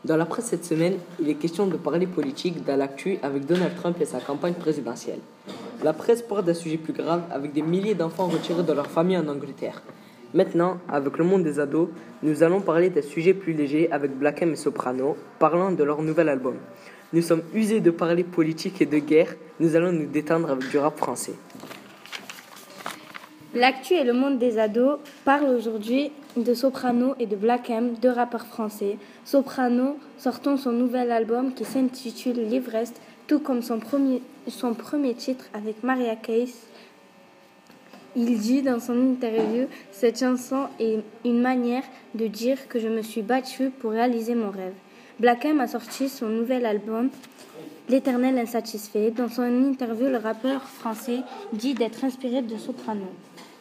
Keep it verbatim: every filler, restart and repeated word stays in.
Dans la presse cette semaine, il est question de parler politique dans l'actu avec Donald Trump et sa campagne présidentielle. La presse porte d'un sujet plus grave avec des milliers d'enfants retirés de leur famille en Angleterre. Maintenant, avec le monde des ados, nous allons parler d'un sujet plus léger avec Black M et Soprano, parlant de leur nouvel album. Nous sommes usés de parler politique et de guerre, nous allons nous détendre avec du rap français. L'actu et le monde des ados parlent aujourd'hui de Soprano et de Black M, deux rappeurs français. Soprano sortant son nouvel album qui s'intitule L'Ivresse, tout comme son premier, son premier titre avec Maria Carey. Il dit dans son interview « Cette chanson est une manière de dire que je me suis battu pour réaliser mon rêve ». Black M a sorti son nouvel album L'Éternel Insatisfait. Dans son interview, le rappeur français dit d'être inspiré de Soprano.